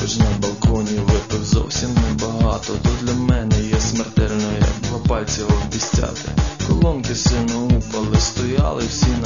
також на балконі випив зовсім небагато. То для мене є смертельно, як два пальці обіцяти. Колонки сильно упали, стояли всі